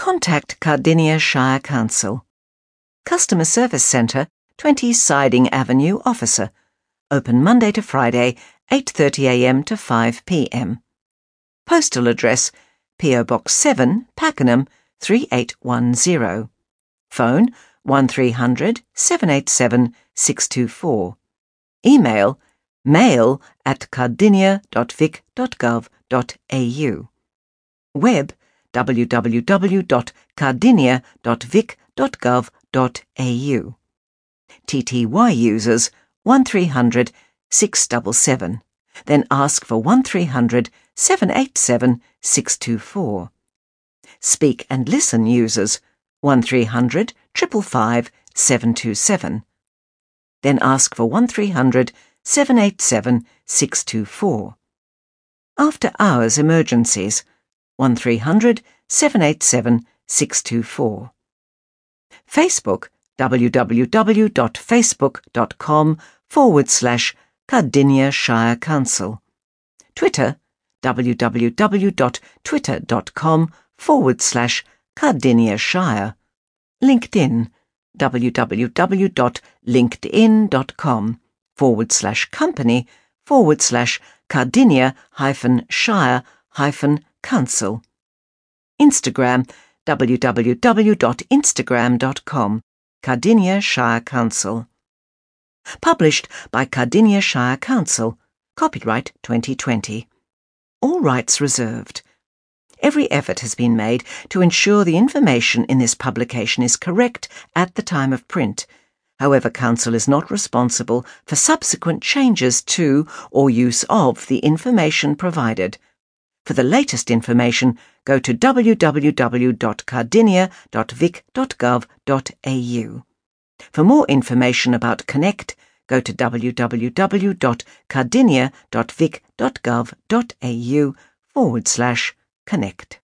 contact Cardinia Shire Council. Customer Service Centre, 20 Siding Avenue, Officer. Open Monday to Friday, 8:30 a.m. to 5 p.m. Postal address, P.O. Box 7, Pakenham, 3810. Phone 1300 787 624. Email mail@cardinia.vic.gov.au. Web www.cardinia.vic.gov.au. TTY users 1300 677. Then ask for 1300 787 624. Speak and Listen users 1300 555 727. Then ask for 1300 787 624. After Hours Emergencies 1300 787 624. Facebook www.facebook.com/Cardinia Shire Council. Twitter www.twitter.com/Cardinia Shire. LinkedIn www.linkedin.com/company/Cardinia-Shire-Council. Instagram www.instagram.com/Cardinia Shire Council. Published by Cardinia Shire Council. Copyright 2020. All rights reserved. Every effort has been made to ensure the information in this publication is correct at the time of print. However, Council is not responsible for subsequent changes to or use of the information provided. For the latest information, go to www.cardinia.vic.gov.au. For more information about Connect, go to www.cardinia.vic.gov.au/Connect.